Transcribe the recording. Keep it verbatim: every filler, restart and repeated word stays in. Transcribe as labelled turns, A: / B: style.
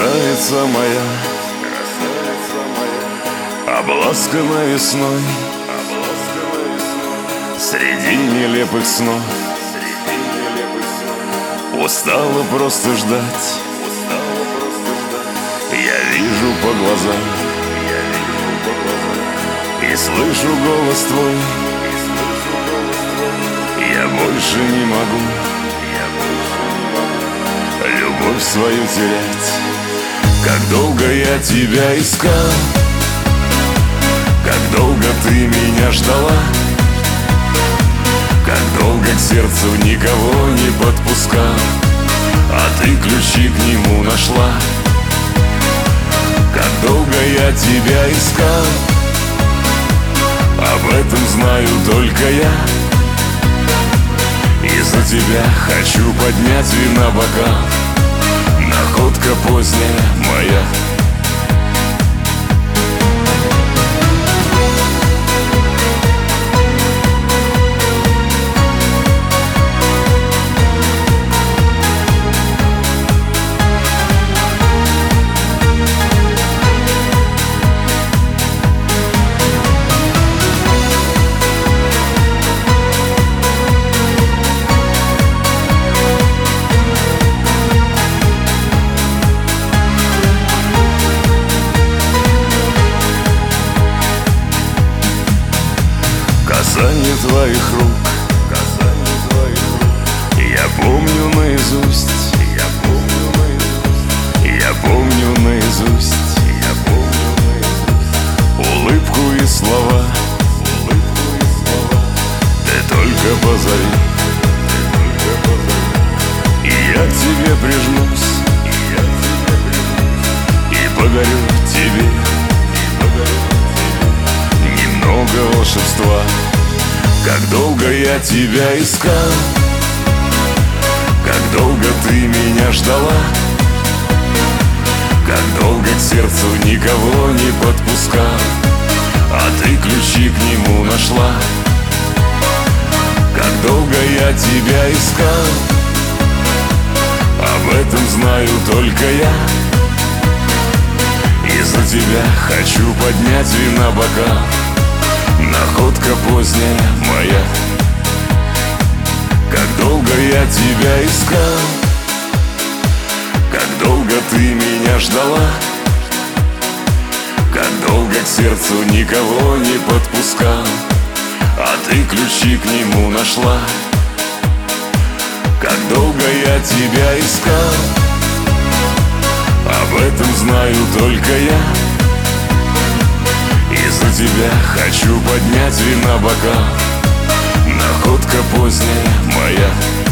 A: Красавица моя, обласкана весной, среди нелепых снов. Устала просто ждать, я вижу по глазам и слышу голос твой. Я больше не могу любовь свою терять. Как долго я тебя искал, как долго ты меня ждала, как долго к сердцу никого не подпускал, а ты ключи к нему нашла. Как долго я тебя искал, об этом знаю только я. И за тебя хочу поднять вина бокал, находка поздняя моя. Касание твоих рук, касание твоих рук, я помню наизусть, я помню наизусть, я помню наизусть, я помню наизусть. Улыбку и слова, улыбку и слова, ты только позови, ты только позови. И я к тебе прижмусь, и я к тебе прижмусь, и подарю тебе, и подарю тебе немного волшебства. Как долго я тебя искал, как долго ты меня ждала, как долго к сердцу никого не подпускал, а ты ключи к нему нашла. Как долго я тебя искал, об этом знаю только я. И за тебя хочу поднять вина бокал, находка поздняя моя. Как долго я тебя искал, как долго ты меня ждала, как долго к сердцу никого не подпускал, а ты ключи к нему нашла. Как долго я тебя искал, об этом знаю только я. И за тебя хочу поднять вина бокал, находка поздняя моя.